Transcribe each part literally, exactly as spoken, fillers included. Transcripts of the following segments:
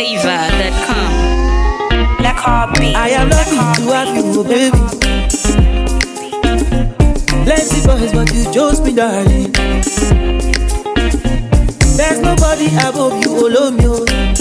flavor dot com. I am lucky to have you, baby. Plenty boys, but you chose me, darling. There's nobody above you, all me.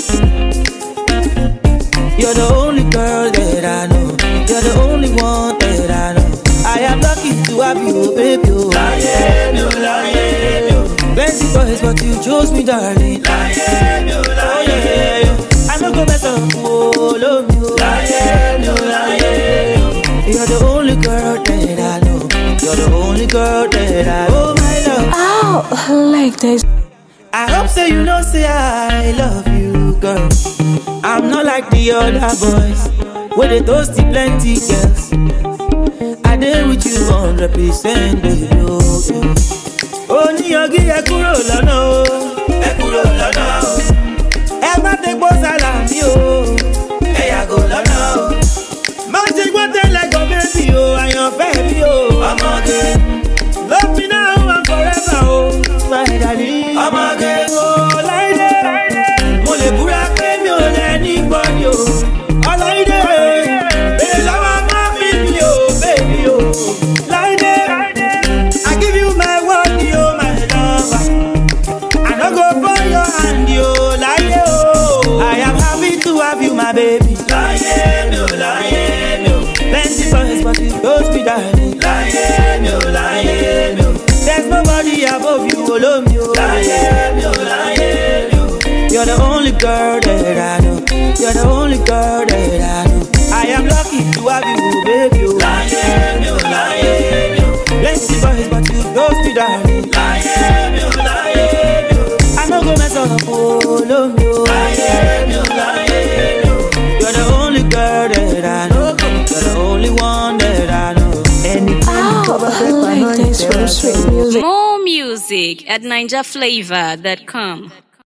You're the only girl that I know. You're the only one that I know. I am lucky to have you, baby. Lie, no, lie, no. Plenty boys, but you chose me, darling. Lie, no, lie, no. I no go mess up, oh, love you. Lie, no, lie, no. You're the only girl that I know. You're the only girl that I know. Oh, my love. Oh, I like this. I hope so you know say I love you, girl. I'm not like the other boys where they toasty plenty girls. I did with you one hundred percent, baby. Oh, ni yogi e kúrò lọ́nà o, Ẹ kúrò lọ́nà o. ẹ má tepo salami o, Ẹ yàgò lọ́nà o. má ṣe gbọ́ tẹ́lẹ̀ gan bébì o, àyànfẹ́ mi o. Ọmọge, Love me now and forever o, my darling. ọmọge. Oh, Láídé, mo lè búra pé mi ò lẹ́ni gbọ́ ni o. Ọláídé, bèrè lọ́wọ́ má fi mi o, baby o. Láídé, I give you my word, yo, my lover. I no go for your hand, yo, Láídé o. I am happy to have you, my baby. Lie, no, lie, no. Plenty boys, but you don't be darling. Lie, no, lie, no. There's nobody above you, alone you. Lie, no, lie, no. You're the only girl that I know. You're the only girl that I know. I am lucky to have you, baby. oh. Lie, no, lie, no. Plenty boys, but you don't be darling. Lie, no, lie, no. I no go mess up, oh, love you. Lie, no, lie, no. You're the only girl that I know. You're the only one that I know. Oh, I like this from Sweet Music. More music at ninja flavor dot com.